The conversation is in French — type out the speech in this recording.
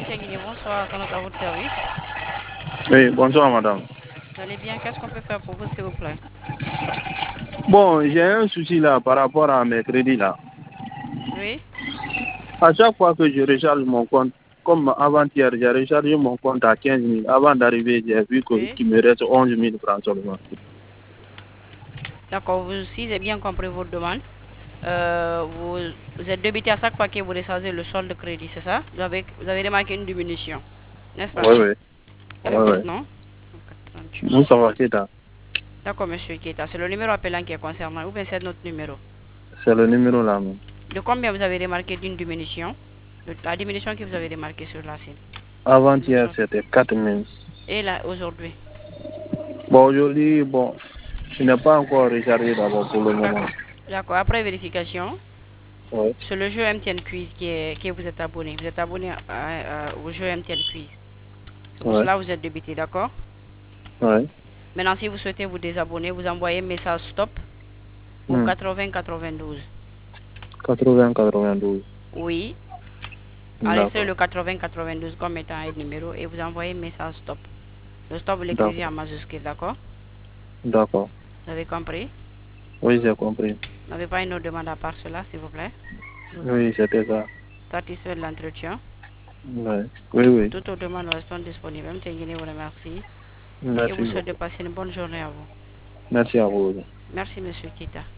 Bonsoir, c'est à votre service. Oui, bonsoir madame. Vous allez bien? Qu'est-ce qu'on peut faire pour vous, s'il vous plaît? Bon, j'ai un souci là par rapport à mes crédits là. Oui. À chaque fois que je recharge mon compte, comme avant-hier, j'ai rechargé mon compte à 15 000. Avant d'arriver, j'ai vu Oui. qu'il me reste 11 000 francs seulement. D'accord, si j'ai bien compris votre demande, vous êtes débité à chaque fois que vous rechargez le solde de crédit, c'est ça? Vous avez remarqué une diminution, n'est-ce pas? Oui, oui. Quel est Oui, oui. votre nom? 38. Moussa Wakita, D'accord, monsieur Keita, c'est le numéro appelant qui est concerné, ou bien c'est notre numéro? c'est le numéro là. De combien vous avez remarqué d'une diminution? La diminution que vous avez remarquée sur la scène. Avant-hier, c'était 4 000. Et là, aujourd'hui? Bon, aujourd'hui, bon, je n'ai pas encore rechargé d'abord pour le moment. D'accord, après vérification, Oui. c'est le jeu MTN Quiz que vous êtes abonné. Vous êtes abonné au jeu MTN Quiz. C'est pour Oui. cela que vous êtes débité, d'accord? Oui. Maintenant, si vous souhaitez vous désabonner, vous envoyez message stop au 80-92. 80-92. Oui, enregistrez D'accord. le 80-92 comme étant un numéro et vous envoyez message stop. Le stop, vous l'écrivez en D'accord. majuscule, d'accord? D'accord. Vous avez compris? Oui, j'ai compris. Vous n'avez pas une autre demande à part cela, s'il vous plaît? Oui, c'était ça. Satisfait de l'entretien. Oui, oui, Pour oui. toute autre demande, nous restons disponibles. M. Tenguini vous remercie et Merci vous souhaite de beaucoup. passer une bonne journée à vous. Merci à vous. Merci, Monsieur Kita.